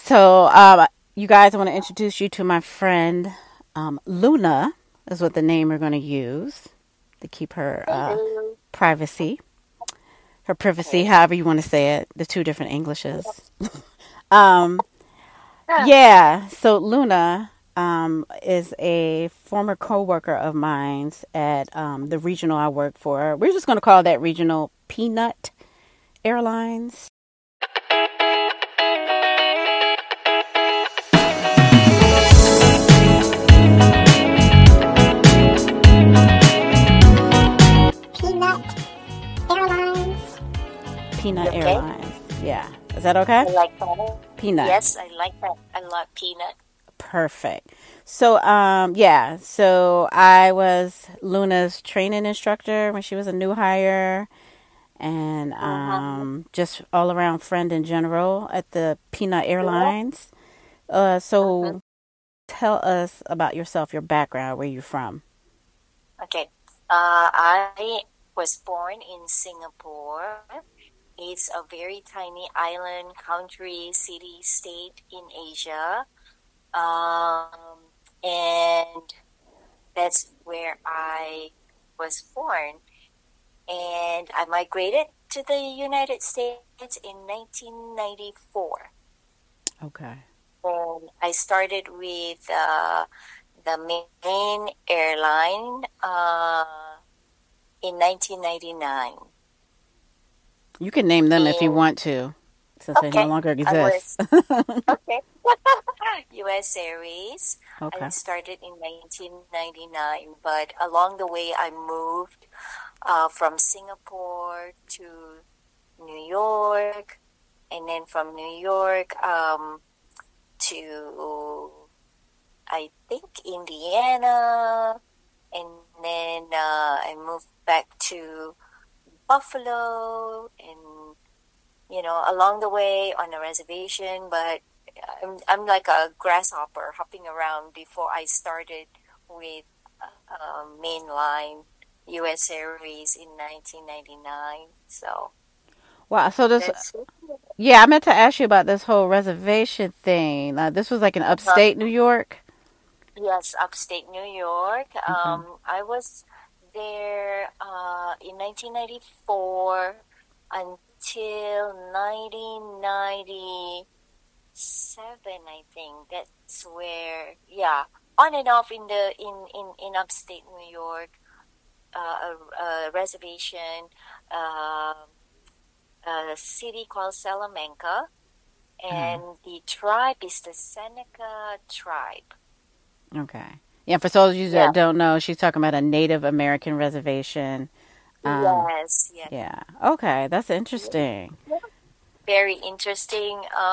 So, you guys, I want to introduce you to my friend Luna, is what the name we're going to use to keep her Hello. privacy, her privacy, Okay. however you want to say it, the two different Englishes. Um, Ah, yeah, so Luna is a former coworker of mine at the regional I work for. We're just going to call that regional Peanut Airlines. Peanut Airlines. Peanut Okay. Airlines. Yeah. Is that okay? I like that. Peanut. Yes, I like that. I love peanut. Perfect. So, yeah. So I was Luna's training instructor when she was a new hire, and Mm-hmm. just all around friend in general at the Peanut Yeah. Airlines. Mm-hmm. So tell us about yourself, your background, where you're from. Okay. I was born in Singapore. It's a very tiny island, country, city, state in Asia. And that's where I was born. And I migrated to the United States in 1994. Okay. And I started with the main airline in 1999. You can name them if you And want to, since they no okay, longer I exist. was okay. US Airways. I Okay. started in 1999, but along the way I moved from Singapore to New York, and then from New York to I think Indiana, and then I moved back to Buffalo, and along the way on a reservation, but I'm like a grasshopper hopping around before I started with mainline U.S. Airways in 1999. So Wow. So this, that's it. yeah, I meant to ask you about this whole reservation thing. This was like in Uh, upstate New York. yes, upstate New York. Okay. I was there in 1994 until 1997, I think. That's where, yeah, on and off in upstate New York, a reservation, uh, a city called Salamanca, Uh, and the tribe is the Seneca tribe. okay. Yeah, for those of you Yeah. that don't know, she's talking about a Native American reservation. Um, Yes. Yes. yeah. Okay, that's Yeah. interesting. Very interesting.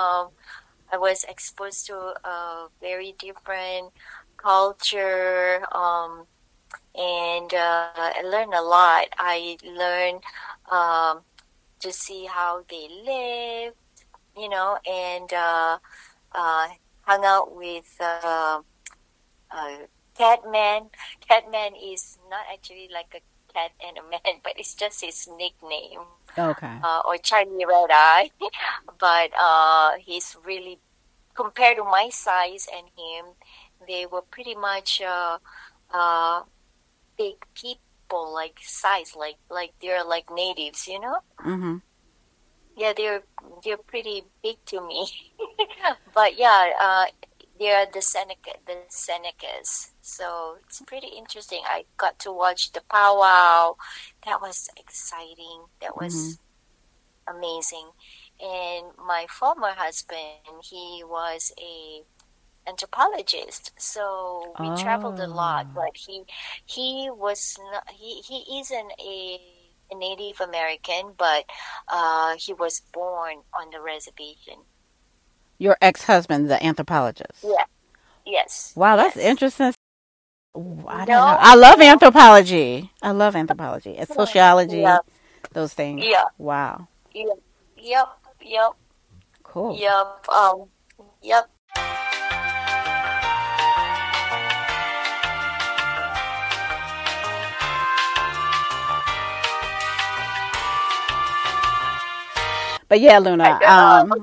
I was exposed to a very different culture, and I learned a lot. I learned um, to see how they live, and uh, hung out with uh, Catman. Catman is not actually like a cat and a man, but it's just his nickname, Okay. or Charlie Red Eye. But he's really, compared to my size and him, they were pretty much uh, big people, like size, like they're like natives. Mm-hmm. Yeah, they're pretty big to me. But yeah, they're the Senecas. So it's pretty interesting. I got to watch the powwow. That was exciting. That Mm-hmm. was amazing. And my former husband, he was a anthropologist, so we traveled a lot. Oh, But he was not, he isn't a Native American, but he was born on the reservation. your ex-husband, the anthropologist. Yeah. Yes. Wow, that's Yes. interesting. Ooh, I didn't know. No. I love No. anthropology. I love anthropology and Yeah. sociology, those things. Yeah. Wow. Yeah. Yep. Yep. Cool. Yep. Yep. But yeah, I Luna. don't know.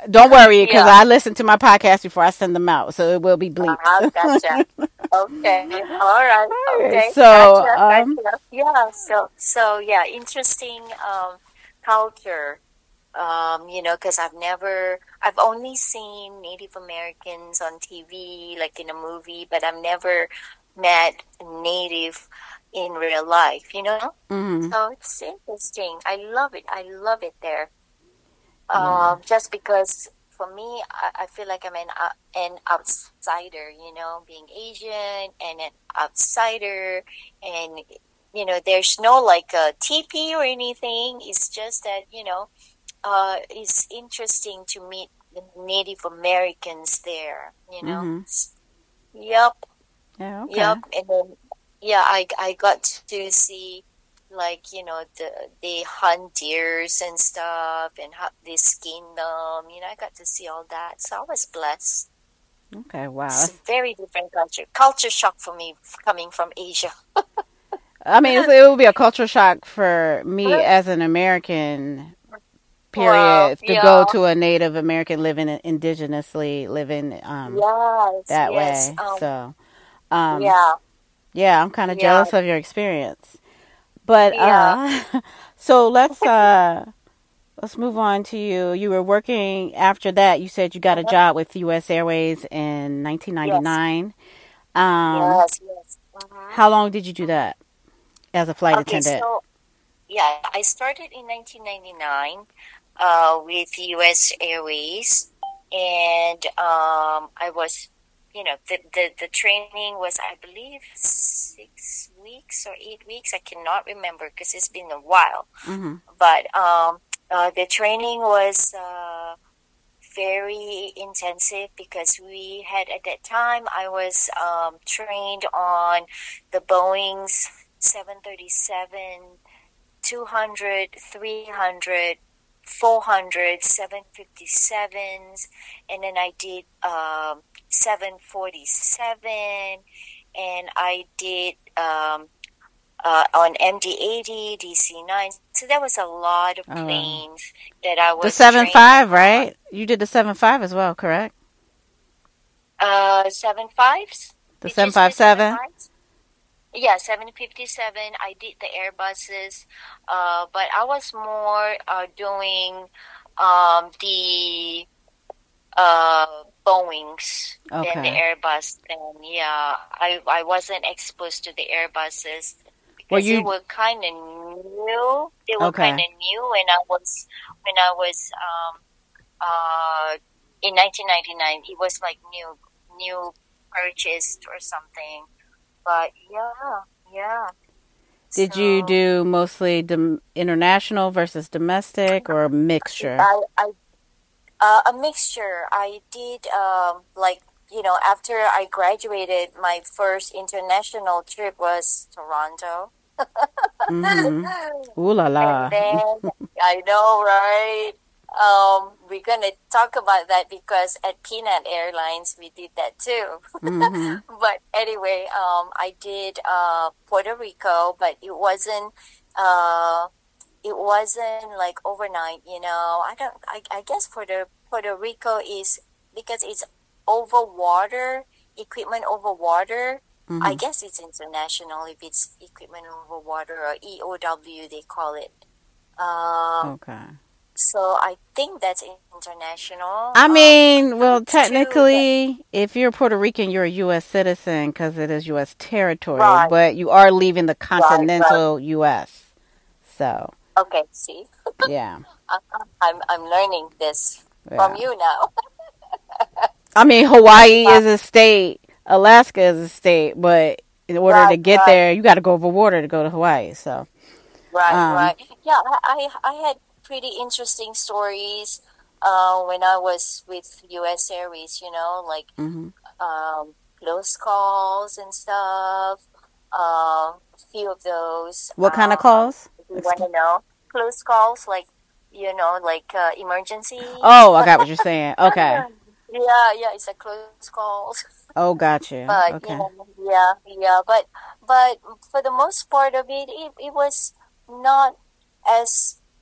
Don't worry, because Yeah. I listen to my podcast before I send them out, so it will be bleeped. Gotcha. Okay. All right. Okay, Okay. so Gotcha. Gotcha. Yeah. So yeah, interesting culture. Because I've only seen Native Americans on TV, like in a movie, but I've never met a native in real life, you know? mhm, So it's interesting. I love it. I love it there. yeah, Just because for me, I feel like I'm an outsider, being Asian and an outsider. And, there's no like a TP or anything. It's just that, it's interesting to meet the Native Americans there, mhm, Yep, yeah, okay. yep. And then, yeah, I got to see like, they hunt deers and stuff and how they skin them. I got to see all that. So I was blessed. Okay, wow. It's a very different culture. Culture shock for me coming from Asia. I mean, it would be a culture shock for me as an American, Wow, period, to yeah. go to a Native American living indigenously living Yes, that yes. way. So, um, Yeah, yeah, I'm kind of yeah, jealous of your experience. But yeah, so let's move on to you. You were working after that. You said you got a uh-huh, job with U.S. Airways in yes, 1999. Um, yes, yes. Mm-hmm. how long did you do that as a flight Okay, attendant? so yeah, I started in 1999 with US Airways, and I was, the training was, I believe, 6 weeks or 8 weeks. I cannot remember because it's been a while. Mm-hmm. But the training was very intensive because we had at that time I was trained on the Boeing's 737, 200, 300, 400, 757s, and then I did 747, and I did on MD-80, DC-9. So there was a lot of Oh, planes that I the was seven trained five, on. right? You did the 7.5 as well, correct? Seven fives? The Did you say seven 757. fives? Yeah, 757. I did the Airbuses, but I was more doing the Boeings than the Okay. Airbus. And yeah, I wasn't exposed to the Airbuses Well, because they you were kind of new. They were kind okay? of new when I was in 1999. It was like new purchased or something. But yeah, yeah. Did you So do mostly international versus domestic or a mixture? I a mixture. I did like after I graduated, my first international trip was Toronto. Mm-hmm. Ooh la And la. then I know, right? We're gonna talk about that because at Peanut Airlines we did that too. Mm-hmm. But anyway, I did Puerto Rico, but uh it wasn't like overnight, I don't I guess Puerto Rico is because it's over water, equipment over water. I Mm-hmm. guess it's international if it's equipment over water or EOW they call it. Um, Okay. so I think that's international. I mean, I'm well, not sure, but technically, if you're Puerto Rican, you're a U.S. citizen because it is U.S. territory, right, but you are leaving the right, right. continental U.S. So, Okay, see, yeah, I'm learning this from yeah. you now. I mean, Hawaii Uh, is a state, Alaska is a state, but in order to right, get right, there, you got to go over water to go to Hawaii. So, right, um, right. Yeah, I had pretty interesting stories when I was with U.S. Airways. Like hmm close calls and stuff. A few of those. what kind of calls? If you want to know, close calls, like like Oh, emergencies. I got what you're saying. Okay. Yeah, yeah, it's a close call. Oh, got you. But Okay. yeah, yeah. But for the most part of it, it was not as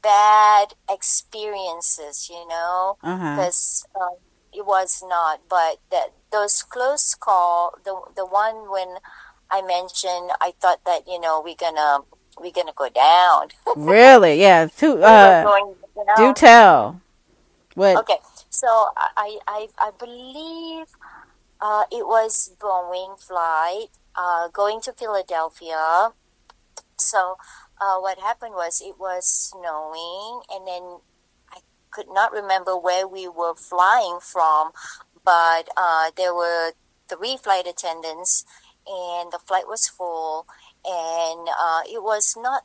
bad experiences, Uh-huh. because it was not. But those close call, the one when I mentioned, I thought that we're gonna go down. Really? Yeah. We were going Do down. tell. What? Okay, so I believe it was Boeing flight going to Philadelphia. So what happened was it was snowing, and then I could not remember where we were flying from, but there were three flight attendants, and the flight was full, and it was not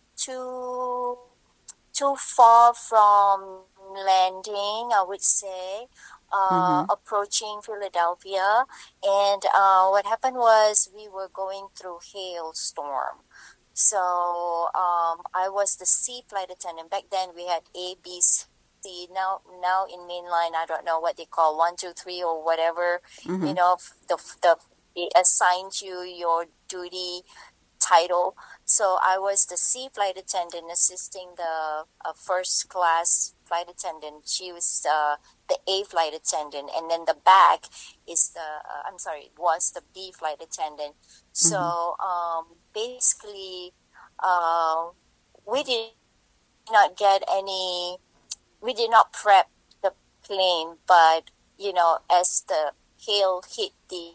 too far from landing, I would say, Mm-hmm. approaching Philadelphia. And what happened was we were going through hailstorm. So I was the C flight attendant. Back then we had A, B, C. Now in mainline, I don't know what they call 1, 2, 3 or whatever. Mm-hmm. They assigned you your duty title. So I was the C flight attendant assisting the first class flight attendant. She was the A flight attendant, and then the back is was the B flight attendant. Mm-hmm. So basically, uh, we did not get any. We did not prep the plane, but as the hail hit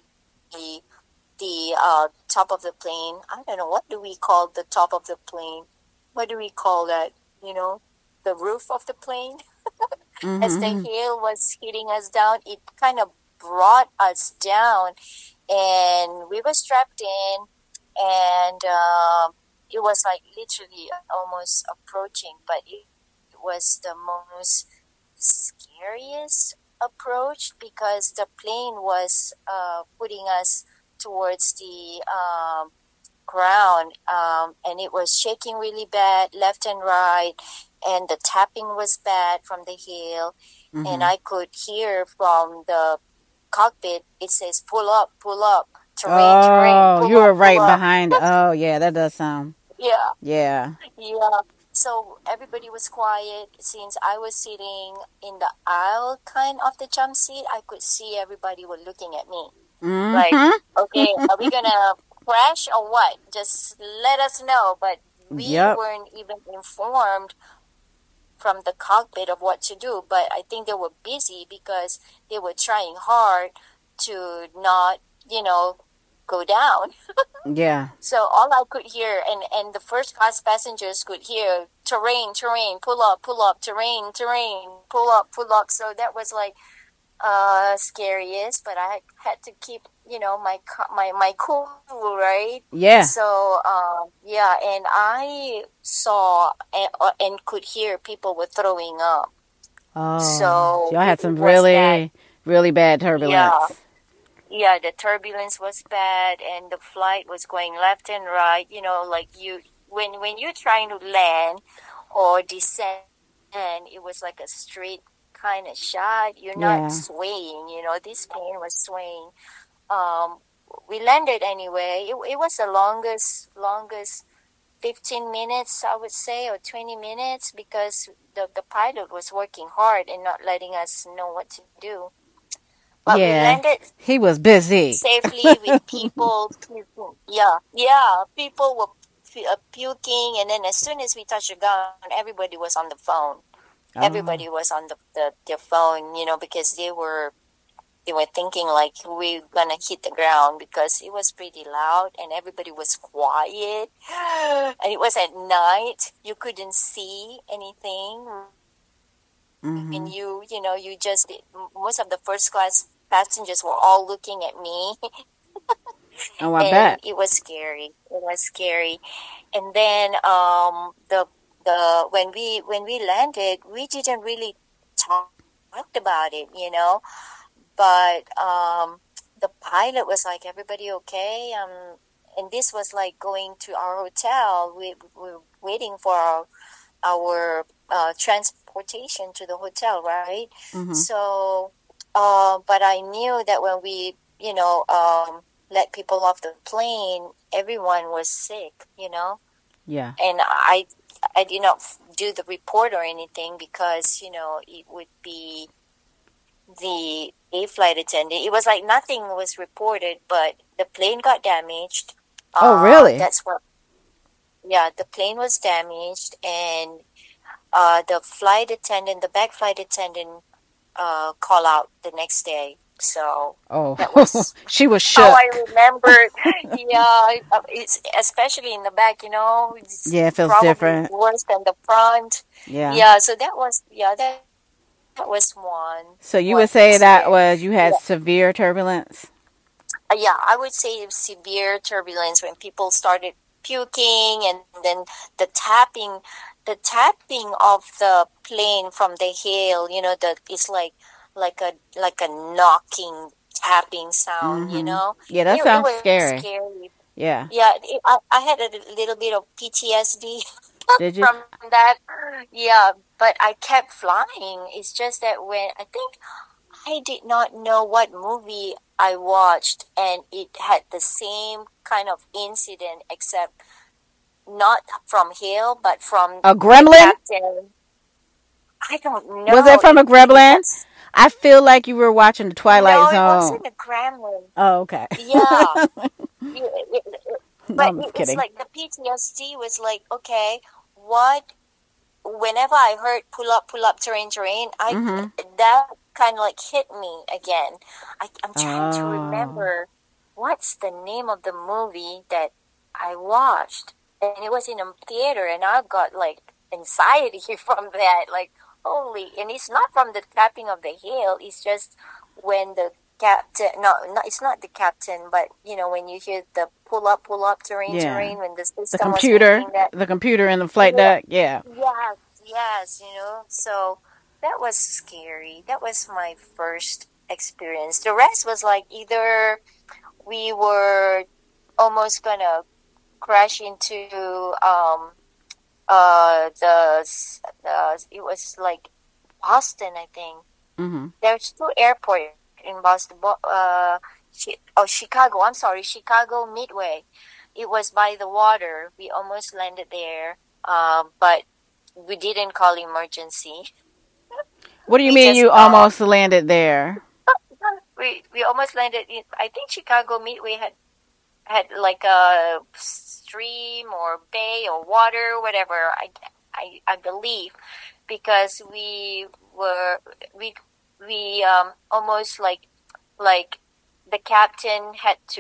the top of the plane. I don't know, what do we call the top of the plane? What do we call that? The roof of the plane. As the Mm-hmm. hail was hitting us down, it kind of brought us down, and we were strapped in, and it was like literally almost approaching, but it was the most scariest approach because the plane was putting us towards the ground, and it was shaking really bad left and right, and the tapping was bad from the hail, and Mm-hmm. I could hear from the cockpit it says pull up, terrain, Oh, you were pull right up. behind. Oh, yeah, that does sound. Yeah, Yeah. yeah. So everybody was quiet. Since I was sitting in the aisle kind of the jump seat, I could see everybody were looking at me. Like, Mm-hmm. okay, are we gonna crash or what? Just let us know. But we Yep. weren't even informed from the cockpit of what to do. But I think they were busy because they were trying hard to not, go down. Yeah. So all I could hear, and the first class passengers could hear, terrain, pull up, terrain, pull up. So that was like scariest, but I had to keep my cool, right? Yeah. So yeah, and I saw and could hear people were throwing up. Oh, So y'all had it some was bad. really, really bad Yeah, turbulence. yeah, the turbulence was bad, and the flight was going left and right. Like when you're trying to land or descend, it was like a straight kind of shot. You're not Yeah. swaying. This plane was swaying. Um, we landed anyway. It was the longest 15 minutes, I would say, or 20 minutes, because the pilot was working hard and not letting us know what to do. But we Yeah. landed He was busy. safely with people puking. Yeah, yeah, people were puking, and then as soon as we touched the ground, everybody was on the phone. Oh. Everybody was on their phone, because they were thinking like we're gonna hit the ground because it was pretty loud and everybody was quiet, and it was at night. You couldn't see anything, Mm-hmm. and you just most of the first class passengers were all looking at me. Oh, I And bet. it was scary. It was scary. And then the when we landed, we didn't really talked about it. But the pilot was like, "Everybody okay?" And this was like going to our hotel. We were waiting for our transportation to the hotel, right? Mm-hmm. So, but I knew that when we, let people off the plane, everyone was sick. Yeah. And I did not do the report or anything because, it would be the A flight attendant. It was like nothing was reported, but the plane got damaged. Oh, really? That's what, yeah, the plane was damaged, and the back flight attendant, call out the next day. So Oh, that was she was how I shook. remembered. Yeah, it's especially in the back, it's Yeah, it feels probably different. worse than the front. Yeah. Yeah, so that was So you one would say that incident. was you had Yeah, severe turbulence? yeah, I would say severe turbulence when people started puking, and then the tapping, the tapping of the plane from the hail. It's like a knocking tapping sound. Mm-hmm. Yeah, that It sounds was scary. scary. Yeah. Yeah, I had a little bit of PTSD Did you? from that. Yeah, but I kept flying. It's just that when I think I did not know what movie I watched, and it had the same kind of incident, except not from hail, but from A the gremlin? captain. I don't Was it know. from a It gremlin? has I feel like you were watching the Twilight no. It Zone. wasn't a gremlin. Oh, okay. Yeah, but I'm just it's kidding. like the PTSD was like, okay, what? Whenever I heard pull up, terrain, Mm-hmm. that kind of like hit me again. I'm trying to Oh. remember what's the name of the movie that I watched, and it was in a theater, and I got like anxiety from that. Like, holy! And it's not from the tapping of the hail. It's just when the captain. No, it's not the captain, but when you hear the pull up, Yeah. terrain, when the The system was computer. making that. The computer in the flight Yeah, deck. Yeah. yes, yes, so that was scary. That was my first experience. The rest was like either we were almost gonna crash into it was like Boston, I think. Mm-hmm. There's two airports in Boston. Chicago. I'm sorry, Chicago Midway. It was by the water. We almost landed there, but we didn't call emergency. What do you We mean just you almost landed there? we almost landed in. I think Chicago Midway had like a stream or bay or water, whatever. I believe, because we almost like the captain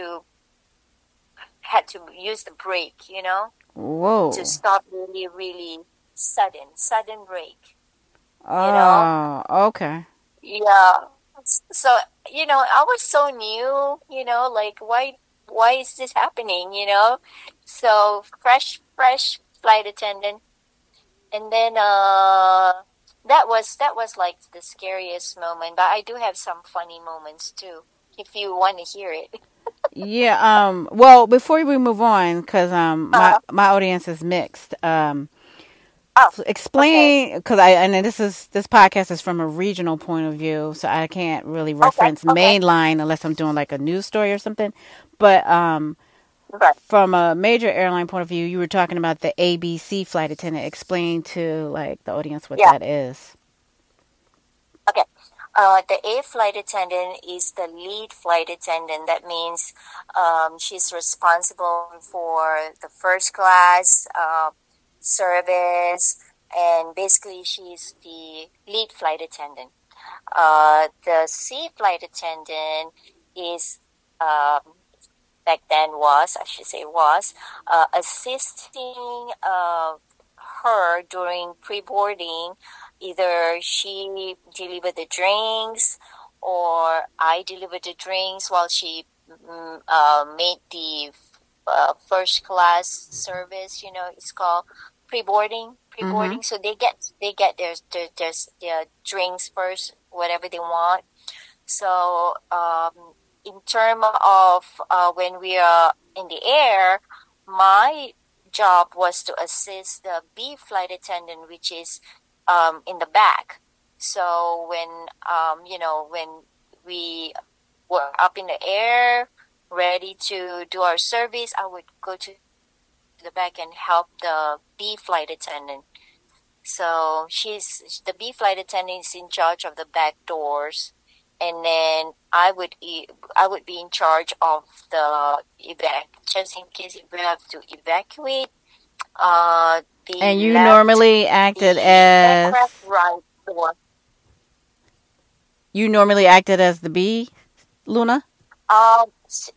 had to use the brake, to Whoa. stop really, really sudden brake, you know. Oh, okay. Yeah. So, I was so new, like why is this happening, So fresh flight attendant. And then that was like the scariest moment, but I do have some funny moments too, if you want to hear it. Yeah. Well, before we move on, because my Uh, my audience is mixed. oh, okay. Explain, because this podcast is from a regional point of view, so I can't really Okay. reference Okay. mainline unless I'm doing like a news story or something. But Right. from a major airline point of view, you were talking about the ABC flight attendant. Explain to like the audience what Yeah. that is. Okay. The A flight attendant is the lead flight attendant. That means she's responsible for the first class service, and basically she's the lead flight attendant. The C flight attendant is back then was, I should say was, assisting her during pre-boarding. Either she delivered the drinks, or I delivered the drinks while she made the first class service. It's called pre-boarding. Mm-hmm. Pre-boarding. So they get their drinks first, whatever they want. So in terms of when we are in the air, my job was to assist the B flight attendant, which is in the back. So when we were up in the air, ready to do our service, I would go to the back and help the B flight attendant. So the B flight attendant is in charge of the back doors, and then I would be in charge of the just in case if we have to evacuate And the you left normally acted the aircraft as right door. the B, Luna? Um,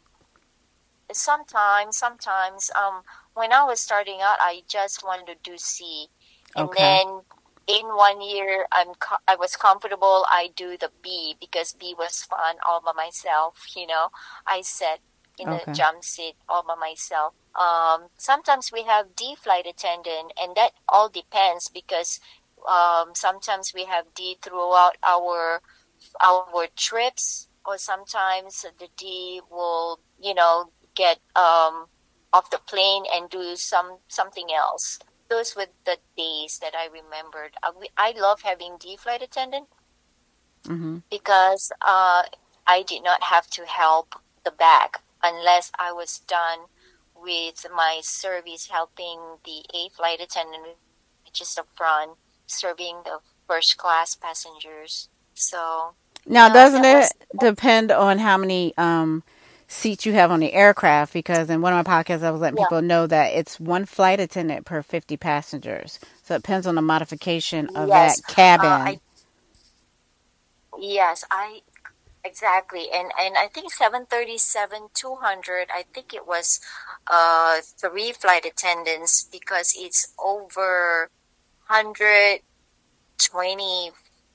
sometimes, when I was starting out, I just wanted to do C, and Okay. then in 1 year, I was comfortable. I do the B because B was fun all by myself. I sat in the Okay. jump seat all by myself. Sometimes we have D flight attendant, and that all depends because sometimes we have D throughout our trips, or sometimes the D will, get off the plane and do something else. Those were the days that I remembered. I love having D flight attendant Mhm. because I did not have to help the back unless I was done with my service helping the A flight attendant, which is the front, serving the first class passengers. So Now, yeah, doesn't it depend on how many seats you have on the aircraft? Because in one of my podcasts, I was letting yeah. people know that it's one flight attendant per 50 passengers. So it depends on the modification of Yes, that cabin. I exactly, and I think 737-200. I think it was three flight attendants because it's over 120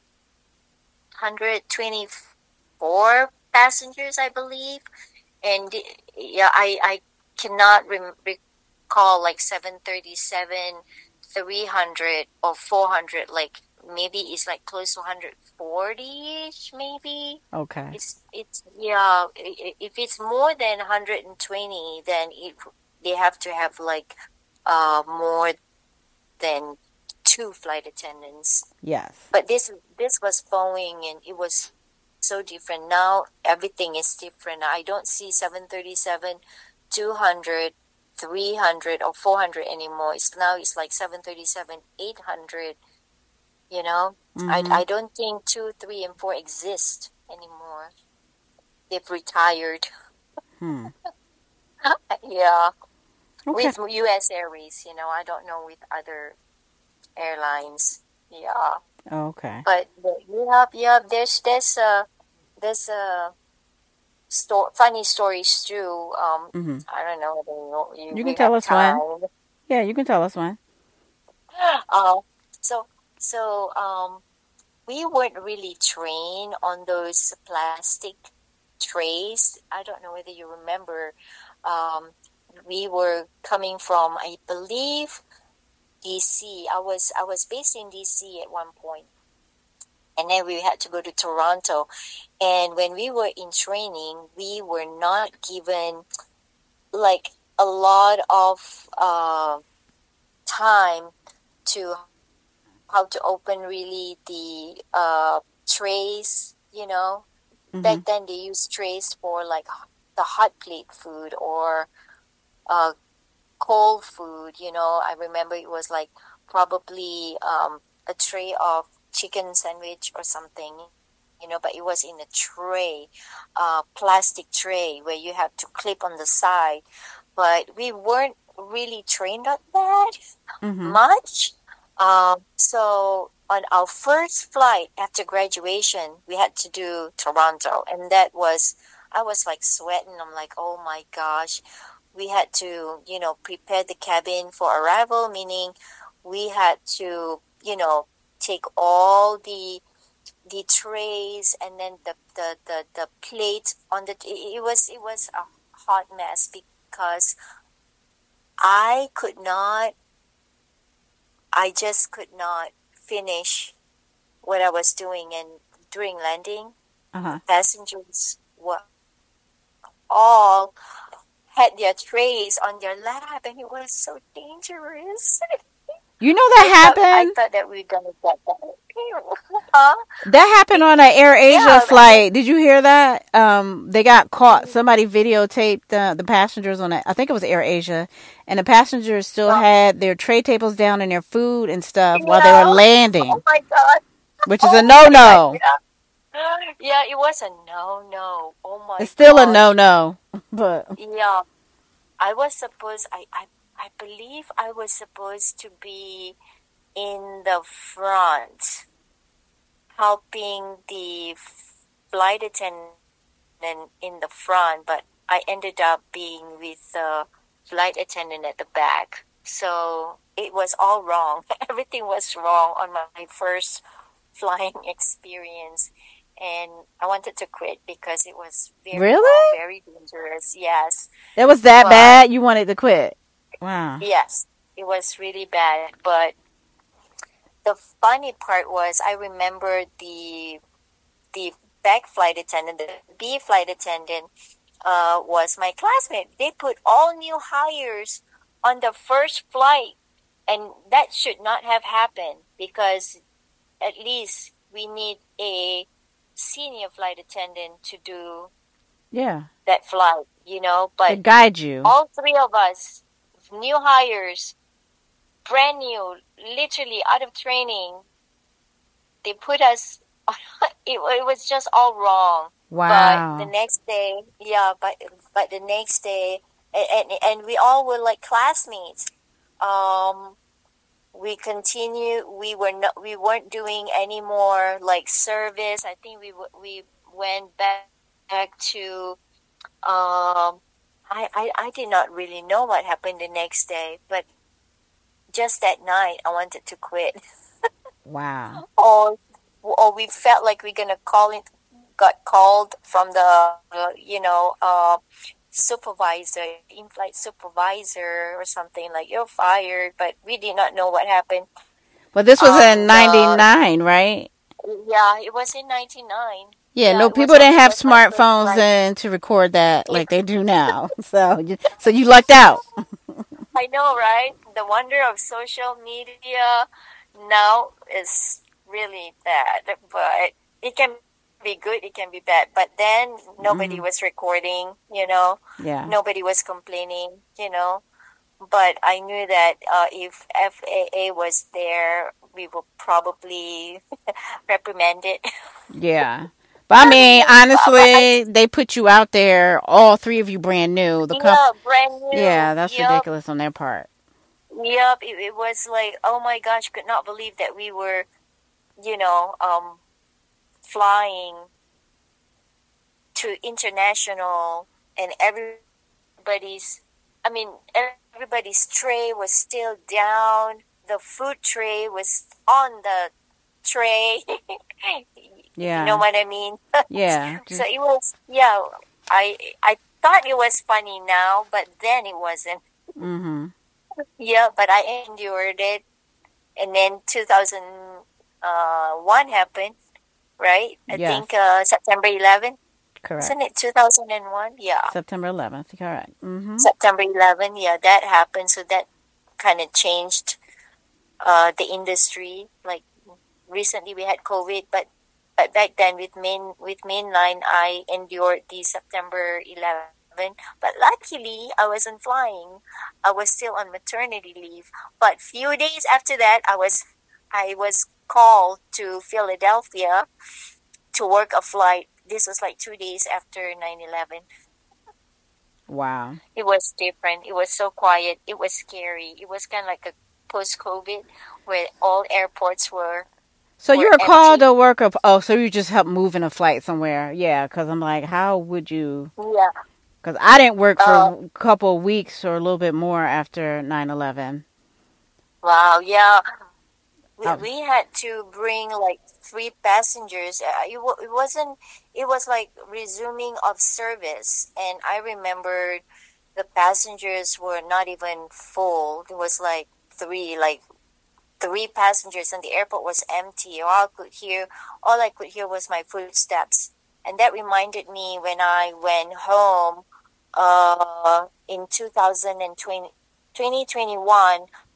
124 passengers, I believe. And yeah, I cannot recall like 737 300 or 400, like maybe it's like close to 140ish, maybe. Okay. It's yeah, if it's more than 120, then they have to have like more than two flight attendants. Yes. But this was Boeing, and it was so different. Now everything is different. I don't see 737 200 300 or 400 anymore. It's like 737 800. Mhm. I don't think 2, 3, and 4 exist anymore. They've retired. Hmm. Yeah, Okay. with US Airways. I don't know with other airlines. Yeah. Okay. But yeah. There's a funny stories too. Mhm. I don't know whether You can we tell have us one. time. Yeah, you can tell us one. Uh, so so we weren't really trained on those plastic trays. I don't know whether you remember. Um, we were coming from, I believe, DC. I was based in DC at one point, and then we had to go to Toronto. And when we were in training, we were not given like a lot of time to how to open really the trays. Mhm. Back then they used trays for like the hot plate food or uh, cold food. I remember it was like probably a tray of chicken sandwich or something. But it was in a tray, plastic tray where you have to clip on the side. But we weren't really trained on that Mhm. much. So on our first flight after graduation, we had to do Toronto, and I was like sweating. I'm like, oh my gosh, we had to, prepare the cabin for arrival, meaning we had to, take all the trays and then the plate on it was a hot mess because I could not I just could not finish what I was doing, and during landing Uh-huh. passengers were all had their trays on their lap, and it was so dangerous. You know I that thought I happened? thought that we were gonna get that. Huh? That happened on an Air Asia Yeah, I mean, flight. Did you hear that? They got caught. Somebody videotaped the passengers on it. I think it was Air Asia, and the passengers still well, had their tray tables down and their food and stuff while they were yeah. Oh landing, my God. which is a Oh no my God. no. Yeah. Yeah, it was a no. Oh my It's still a no gosh. no. But Yeah, I was supposed, I believe I was supposed to be in the front helping the flight attendant in the front, but I ended up being with the flight attendant at the back. So it was all wrong. Everything was wrong on my first flying experience. And I wanted to quit because it was very wrong, really, very dangerous. Yes. it was that But bad. You wanted to quit. Wow. yes, it was really bad. But the funny part was I remember the back flight attendant, the B flight attendant, was my classmate. They put all new hires on the first flight, and that should not have happened because at least we need a senior flight attendant to do Yeah, that flight, you know. to But guide you. all three of us, new hires, brand new, literally out of training, they put us. It was just all wrong. But the Wow. next day, yeah, but the next day, and we all were like classmates. Um, we continue. We weren't doing any more like service. I think we went back to. I did not really know what happened the next day, but just that night, I wanted to quit. Wow. Or we felt like we're gonna call it, got called from the supervisor, in-flight supervisor or something, like you're fired, but we did not know what happened. Well, this was in The '99, right? Yeah, it was in 99. Yeah, Yeah, no, it was people didn't it have was my first smartphones flight. then to record that It, like they do now. So you lucked out. I know, right? The wonder of social media now is really bad, but it can be good, it can be bad. But then nobody Hmm. was recording, you know, Yeah. nobody was complaining, you know. But I knew that if FAA was there, we will probably reprimand it. Yeah. But I mean, But honestly, they put you out there, all three of you brand new. yeah, brand new. Yeah, that's Yep. ridiculous on their part. Yep. It was like, oh my gosh, could not believe that we were, you know, flying to international, and everybody's, I mean, everybody's tray was still down. The food tray was on the tray. If you know Yeah. what I mean. Yeah. So it was, yeah, I thought it was funny now, but then it wasn't. Mm-hmm. Yeah, but I endured it. And then 2001 happened, right? I think Yes. September 11th. Correct. Isn't it 2001? Yeah. September 11th. Correct. Mm-hmm. September 11th. Yeah, that happened. So that kind of changed the industry. Like recently we had COVID, but back then with mainline, I endured the September 11th. But luckily, I wasn't flying. I was still on maternity leave. But few days after that, I was called to Philadelphia to work a flight. This was like 2 days after 9/11. Wow. It was different. It was so quiet. It was scary. It was kind of like a post-COVID where all airports So you were were called empty. to work of, oh, so you just helped move in a flight somewhere. Yeah, because I'm like, how would you? Yeah. Because I didn't work for Uh, a couple of weeks or a little bit more after 9/11. wow. Yeah. We, Oh, we had to bring like three passengers. It wasn't. It was like resuming of service, and I remembered the passengers were not even full. There was like three passengers, and the airport was empty. All I could hear was my footsteps, and that reminded me when I went home, in 2020, 2021.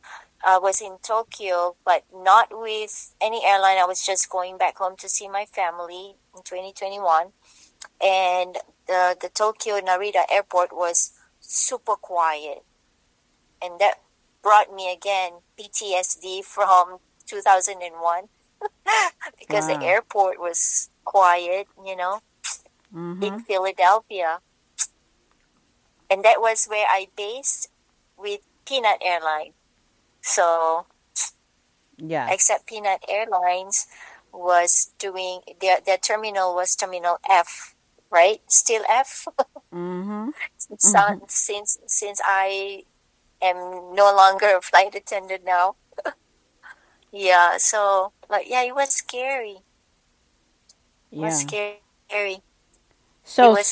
I was in Tokyo, but not with any airline. I was just going back home to see my family in 2021. And the Tokyo Narita airport was super quiet. And that brought me again PTSD from 2001 because the Wow. airport was quiet, in Mhm. Philadelphia. And that was where I based with Peanut Airline. So, Yes. except Peanut Airlines was doing their terminal was Terminal F, right? Still F. Mhm. since Mhm. since I am no longer a flight attendant now. Yeah, so but yeah, it was scary. It was Yeah. scary. It So. was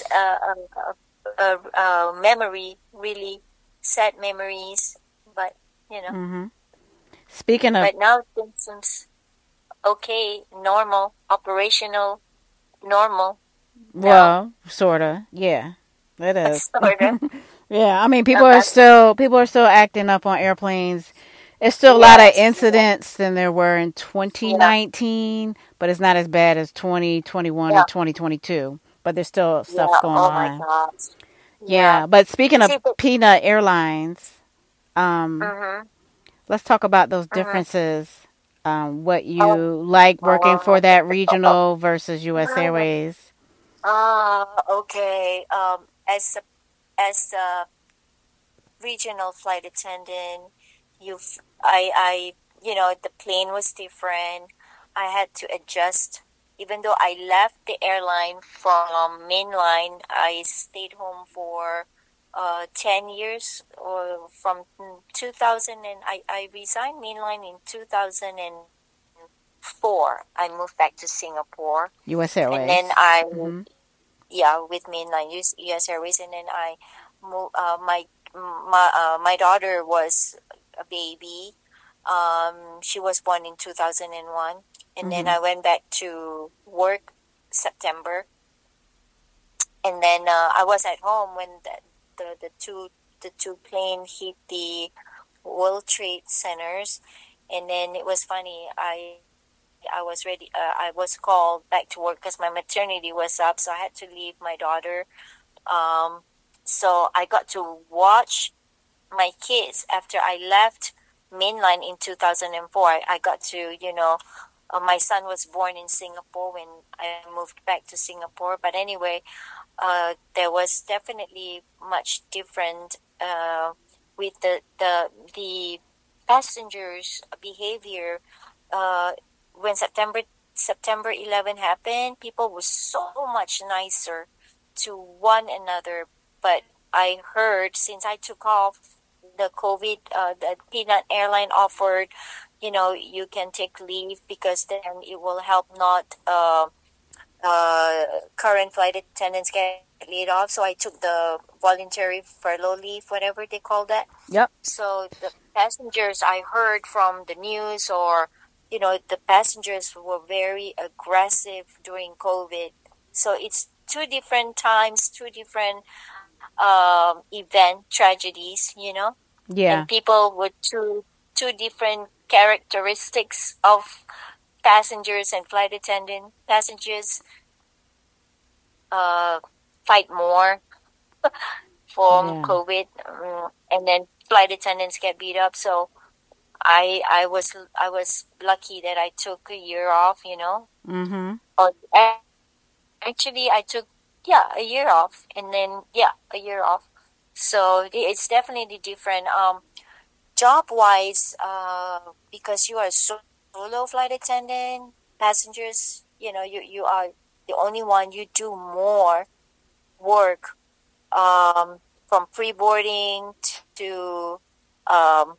a memory, really sad memories. But you know, Mhm. Speaking of, but now things seems okay, normal, operational, normal now, well, sorta. Yeah. It is. sort of. Yeah. I mean, Uh, but people are still acting up on airplanes. It's still a lot of yes, yeah, incidents than there were in yeah, 2019, but it's not as bad as 2021 yeah, and 2022. But there's still stuff yeah. going Oh my on. gosh, yeah. Yeah. But speaking of See, but Peanut Airlines, um, mm-hmm, let's talk about those mm-hmm. differences. What Oh, you like working for oh, that regional versus U.S. oh. Airways. Okay. As a regional flight attendant, the plane was different. I had to adjust. Even though I left the airline from mainline, I stayed home for 10 years, or from 2000, and I resigned mainline in 2004. I moved back to Singapore, U.S. and then Airways. I Hmm. yeah, with mainline US Airways, and then I moved. My daughter was a baby. She was born in 2001, and then Hmm. I went back to work September, and then I was at home when the two plane hit the World Trade Centers, and then it was funny. I was ready. I was called back to work because my maternity was up, so I had to leave my daughter. Um, so I got to watch my kids after I left mainline in 2004. I got to, my son was born in Singapore when I moved back to Singapore. But anyway, there was definitely much different with the passengers' behavior. Uh, when September 11 happened, people were so much nicer to one another. But I heard, since I took off the COVID, the Peanut Airline offered, you can take leave because then it will help not current flight attendants get laid off. So I took the voluntary furlough leave, whatever they call that. Yep. So the passengers, I heard from the news, or the passengers were very aggressive during COVID. So it's two different times, two different event tragedies, Yeah. and people with two different characteristics of passengers and flight attendant. Passengers uh, fight more from Yeah. COVID, and then flight attendants get beat up. So I was lucky that I took a year off. Hmm. Or actually, I took, a year off, and then a year off. So it's definitely different. Job wise, because you are solo flight attendant, passengers, you are the only one. You do more work, from pre-boarding to um,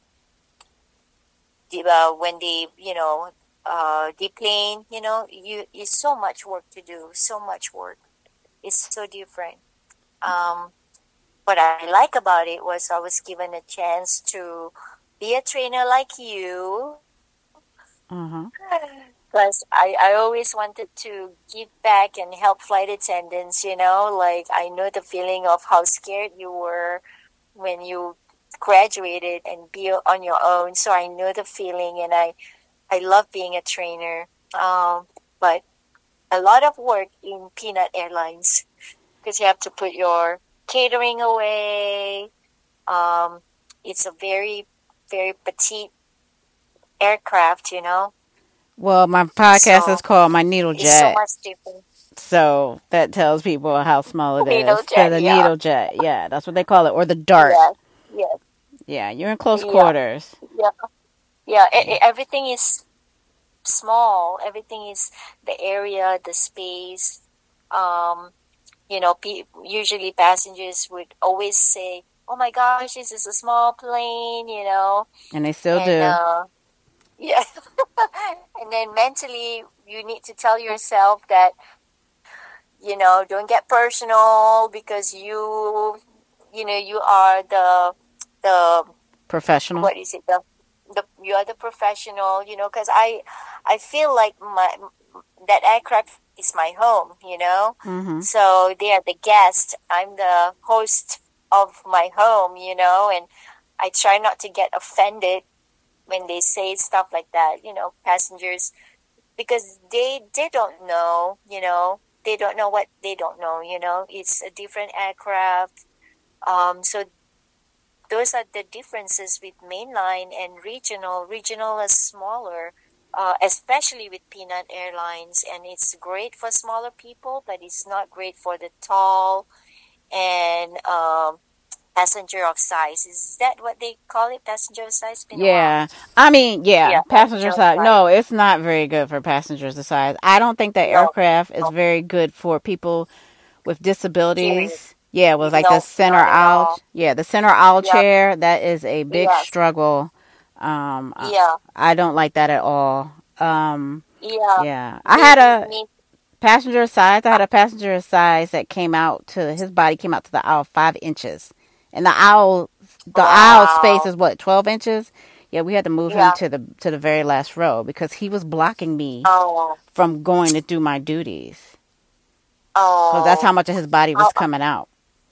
when they, deplane. It's so much work to do. So much work. It's so different. Um, what I like about it was I was given a chance to be a trainer like you. Uh-huh. Because I always wanted to give back and help flight attendants, like I know the feeling of how scared you were when you graduated and be on your own. So I know the feeling, and I love being a trainer. But a lot of work in Peanut Airlines because you have to put your catering away. It's a very, very petite aircraft, Well, my podcast is So called My Needle it's so Jet. much different. So that tells people how small it Needle is. jet, The yeah. needle jet. Yeah, that's what they call it. Or the dart. Yes, yes, Yeah, you're in close yeah, quarters. yeah, yeah. Yeah. Everything is small. Everything is the area, the space. Um, usually passengers would always say, "Oh my gosh, this is a small plane," And they still and do. yeah. And then mentally, you need to tell yourself that, don't get personal because you are the Professional. what is it the you are the professional, because I feel like that aircraft is my home, Mm-hmm. so they are the guest, I'm the host of my home, and I try not to get offended when they say stuff like that, passengers, because they don't know, they don't know what they don't know, it's a different aircraft. So those are the differences with mainline and regional. Regional is smaller, especially with Peanut Airlines, and it's great for smaller people, but it's not great for the tall and passenger of size. Is that what they call it? Passenger of size? It's been a while. Yeah. I mean, yeah, Yeah, passenger passenger of side. size. No, it's not very good for passengers of size. I don't think that No, aircraft is no, very good for people with period. disabilities. Yeah, it was like the No, center not at aisle. all. Yeah, the center aisle Yeah, chair. That is a big yes, struggle. Um, I, yeah, I don't like that at all. yeah. Yeah, I Me, had a me. passenger size. I Uh, had a passenger size that came out to his body came out to the aisle 5 inches, and the aisle space wow. is what 12 inches. Yeah, we had to move him Yeah. to the very last row because he was blocking me Oh, from going to do my duties because that's how oh. much of his body was How, coming out.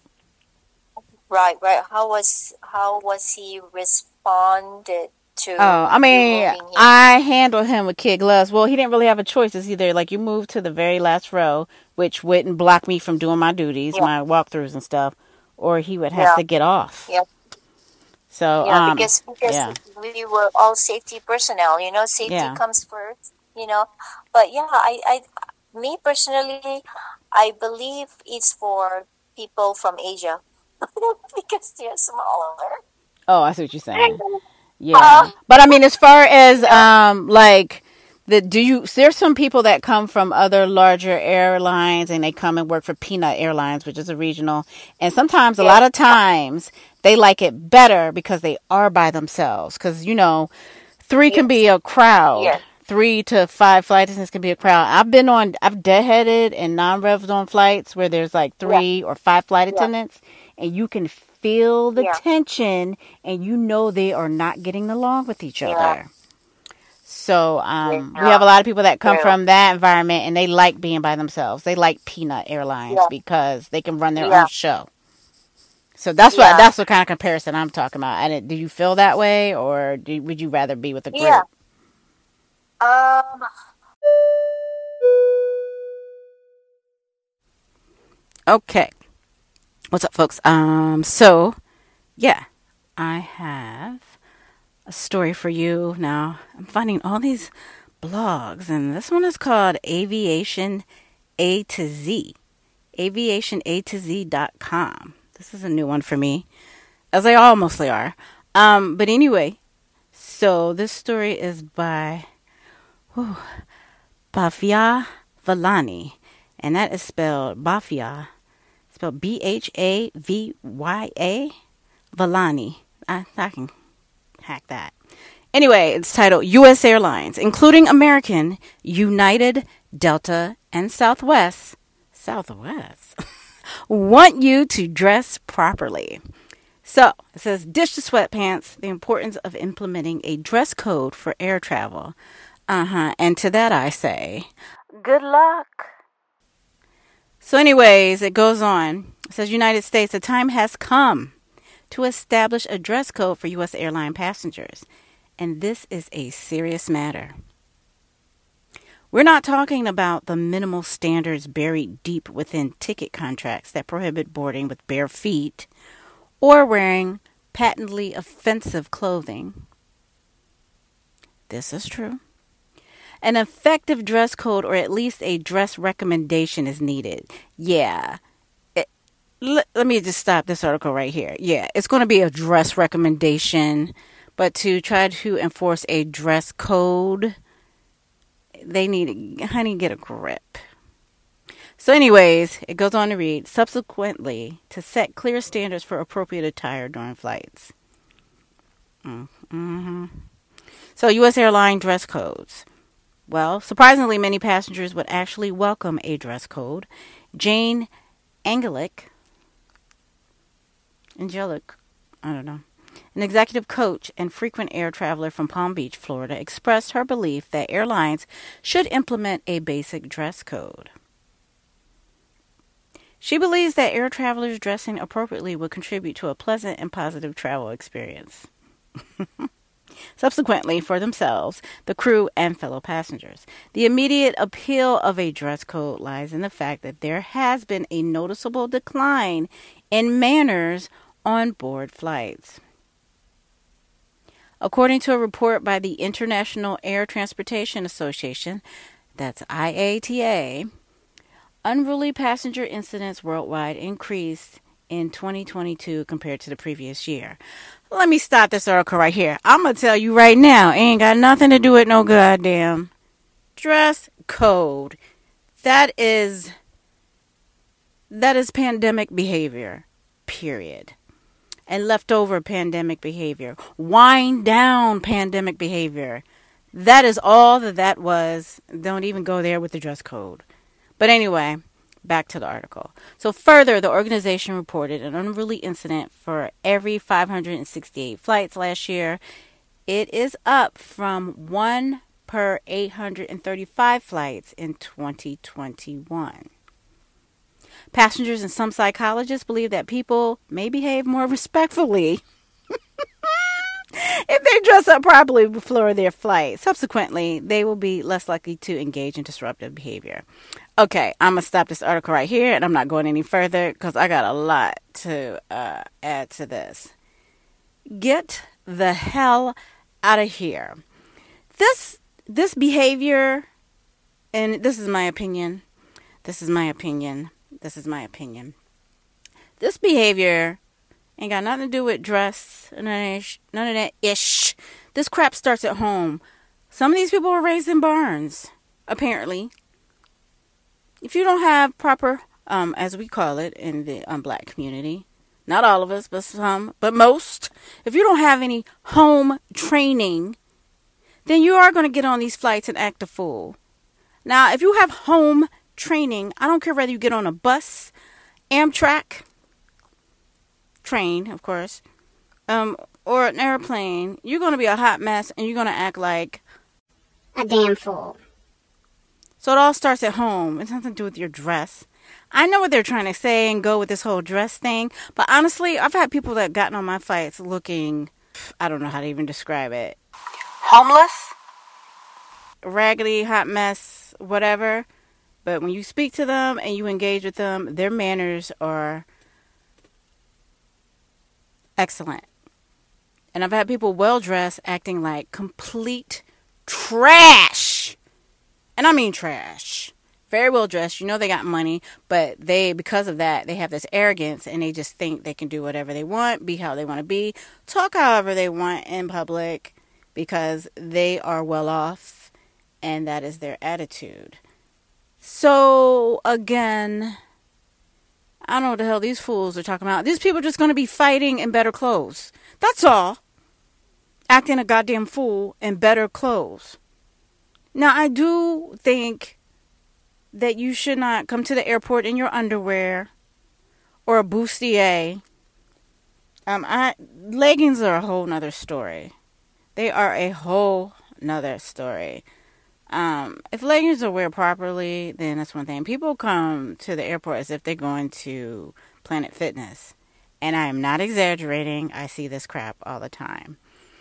right, right. How was he responded Oh, to I you mean, moving him? I handled him with kid gloves. Well, he didn't really have a choice. It's either like you move to the very last row, which wouldn't block me from doing my duties, Yeah, my walkthroughs and stuff, or he would have yeah, to get off. yeah, So, yeah. Because yeah, we were all safety personnel. Safety yeah. comes first. But yeah, me personally, I believe it's for people from Asia because they're smaller. Oh, I see what you're saying. Uh, Yeah, but I mean, as far as yeah, like there's some people that come from other larger airlines and they come and work for Peanut Airlines, which is a regional, and sometimes a yeah, lot of times they like it better because they are by themselves because three can be yes, a crowd. yes, 3 to 5 flight attendants can be a crowd. I've deadheaded and non-revs on flights where there's like yeah, 3 or 5 flight yeah, attendants and you can feel the yeah, tension and they are not getting along with each yeah, other. So we have yeah. a lot of people that come True. from that environment and they like being by themselves. They like Peanut Airlines Yeah, because they can run their own yeah, show. So that's what yeah, that's the kind of comparison I'm talking about. And do you feel that way, or would you rather be with a yeah. group? Um, Okay, what's up, folks? So yeah, I have a story for you now. I'm finding all these blogs, and this one is called Aviation A to Z. AviationA to Z.com. This is a new one for me, as they all mostly are. But anyway, so this story is by Bhavya Villani, and that is spelled Bhavya, spelled Bhavya Villani. I can hack that. Anyway, it's titled U.S. Airlines, including American, United, Delta, and Southwest, want you to dress properly. So, it says, ditch the sweatpants, the importance of implementing a dress code for air travel. And to that I say, good luck. So anyways, it goes on. It says, United States, the time has come to establish a dress code for U.S. airline passengers. And this is a serious matter. We're not talking about the minimal standards buried deep within ticket contracts that prohibit boarding with bare feet or wearing patently offensive clothing. This is true. An effective dress code, or at least a dress recommendation, is needed. Yeah. Let me just stop this article right here. Yeah, it's going to be a dress recommendation, but to try to enforce a dress code, they need to, honey, get a grip. So anyways, it goes on to read, subsequently, to set clear standards for appropriate attire during flights. So U.S. airline dress codes. Well, surprisingly, many passengers would actually welcome a dress code. Jane Angelic, I don't know, an executive coach and frequent air traveler from Palm Beach, Florida, expressed her belief that airlines should implement a basic dress code. She believes that air travelers dressing appropriately would contribute to a pleasant and positive travel experience. Subsequently, for themselves, the crew, and fellow passengers. The immediate appeal of a dress code lies in the fact that there has been a noticeable decline in manners on board flights. According to a report by the International Air Transportation Association, that's IATA, unruly passenger incidents worldwide increased in 2022 compared to the previous year. Let me stop this article right here. I'm going to tell you right now, it ain't got nothing to do with no goddamn dress code. That is pandemic behavior, period. And leftover pandemic behavior. Wind down pandemic behavior. That is all that was. Don't even go there with the dress code. But anyway, back to the article. So further, the organization reported an unruly incident for every 568 flights last year. It is up from 1 per 835 flights in 2021. Passengers and some psychologists believe that people may behave more respectfully if they dress up properly before their flight. Subsequently, they will be less likely to engage in disruptive behavior. Okay, I'm going to stop this article right here, and I'm not going any further because I got a lot to add to this. Get the hell out of here. This behavior, and this is my opinion. This behavior ain't got nothing to do with dress, none of that ish. This crap starts at home. Some of these people were raised in barns, apparently. If you don't have proper, as we call it in the black community, not all of us, but some, but most, if you don't have any home training, then you are going to get on these flights and act a fool. Now, if you have home training, I don't care whether you get on a bus, Amtrak, train, of course, or an airplane, you're going to be a hot mess and you're going to act like a damn fool. So it all starts at home. It's nothing to do with your dress. I know what they're trying to say and go with this whole dress thing, but honestly, I've had people that gotten on my flights looking, I don't know how to even describe it. Homeless? Raggedy, hot mess, whatever. But when you speak to them and you engage with them, their manners are excellent. And I've had people well-dressed acting like complete trash. And I mean trash. Very well-dressed. You know they got money. But because of that, they have this arrogance. And they just think they can do whatever they want. Be how they want to be. Talk however they want in public. Because they are well off. And that is their attitude. So, again, I don't know what the hell these fools are talking about. These people are just going to be fighting in better clothes. That's all. Acting a goddamn fool in better clothes. Now, I do think that you should not come to the airport in your underwear or a bustier. Leggings are a whole nother story. They are a whole nother story. If leggings are wear properly, then that's one thing. People come to the airport as if they're going to Planet Fitness. And I am not exaggerating. I see this crap all the time.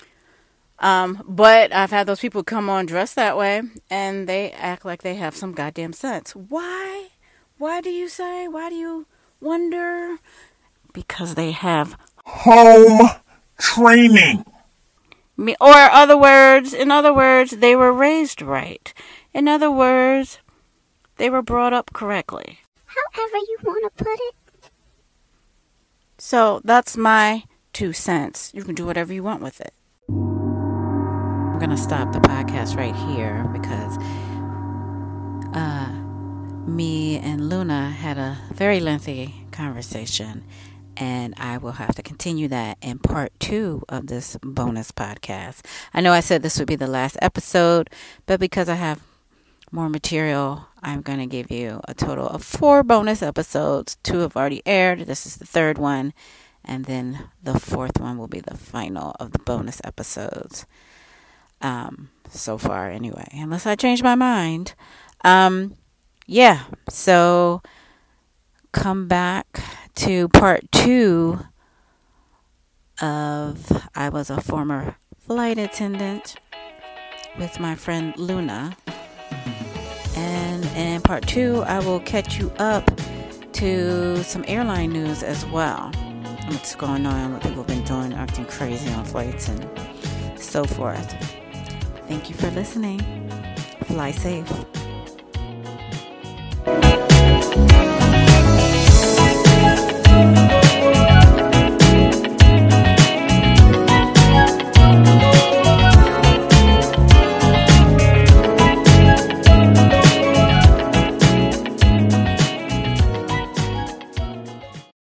But I've had those people come on dressed that way, and they act like they have some goddamn sense. Why? Why do you say? Why do you wonder? Because they have home training. In other words, they were raised right. In other words, they were brought up correctly. However you want to put it. So that's my 2 cents. You can do whatever you want with it. I'm going to stop the podcast right here because me and Luna had a very lengthy conversation, and I will have to continue that in part 2 of this bonus podcast. I know I said this would be the last episode, but because I have more material, I'm going to give you a total of 4 bonus episodes. 2 have already aired. This is the 3rd one, and then the 4th one will be the final of the bonus episodes. So far anyway, unless I change my mind. Yeah, so come back to part 2 of I was a former flight attendant with my friend Luna. And in part 2, I will catch you up to some airline news as well. What's going on, what people have been doing, acting crazy on flights and so forth. Thank you for listening. Fly safe.